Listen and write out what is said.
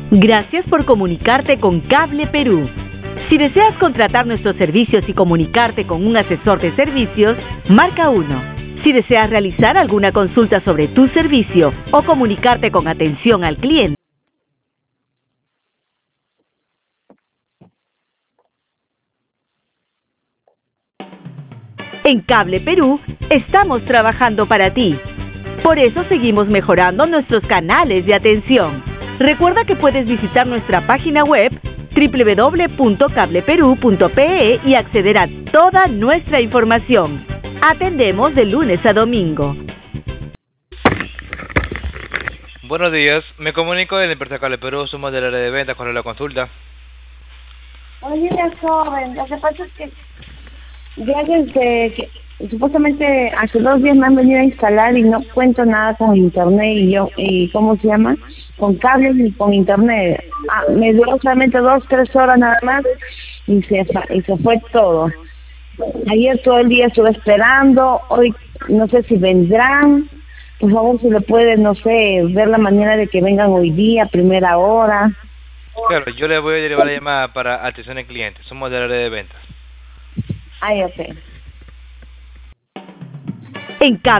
Gracias por comunicarte con Cable Perú. Si deseas contratar nuestros servicios y comunicarte con un asesor de servicios, marca 1. Si deseas realizar alguna consulta sobre tu servicio o comunicarte con atención al cliente, en Cable Perú estamos trabajando para ti. Por eso seguimos mejorando nuestros canales de atención. Recuerda que puedes visitar nuestra página web www.cableperu.pe y acceder a toda nuestra información. Atendemos de lunes a domingo. Buenos días, me comunico de la empresa Cable Perú, somos del área de ventas. ¿Cuál es la consulta? Oye, joven, lo que pasa es que ya desde que supuestamente hace 2 días me han venido a instalar y no cuento nada con internet y ¿cómo se llama? Con cables ni con internet. Me duró solamente 2-3 horas nada más y se fue todo. Ayer todo el día estuve esperando, hoy no sé si vendrán. Por favor, si le puede, no sé, ver la manera de que vengan hoy día, primera hora. Claro, yo le voy a derivar la llamada para atención al cliente, somos del área de ventas. Ay, ok. En Cable